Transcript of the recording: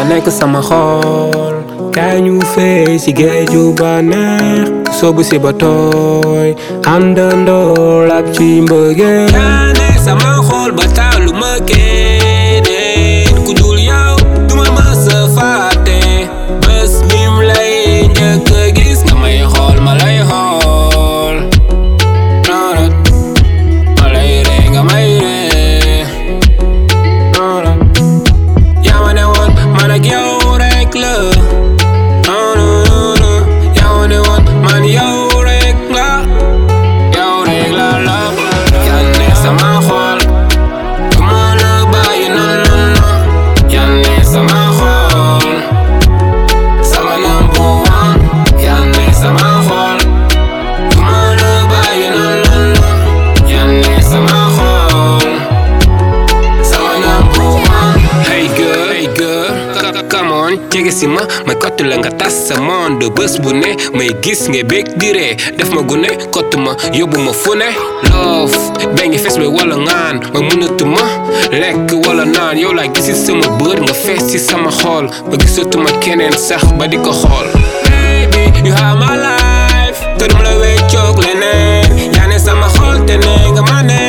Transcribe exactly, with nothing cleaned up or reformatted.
nekk sama xol kaay ñu fey si géeju bànneex soobu si ba tooy àndandoo lab ci mbëggeel yaa ne sama xol ba taalu ma keneen ku dul yow duma mës a fàtte bés bim lay njëkk a gis nga may xool ma lay xool noona ma lay ree nga may ree noona yaa ma ne woon man ak yow rek la jege si ma may kott la nga tas sa monde bés bu ne may gis nga bég di ree def ma gune kott ma yóbbu ma fu ne love bee ngi fees bi wala ngaan ma mënatuma lekk wala naan yow laa gisi sama bët nga fees ci sama xol ba gisatuma keneen sax ba di ko xool baby you have my life te duma la weccoog leneen yaa ne sama xol te ne nga ma ne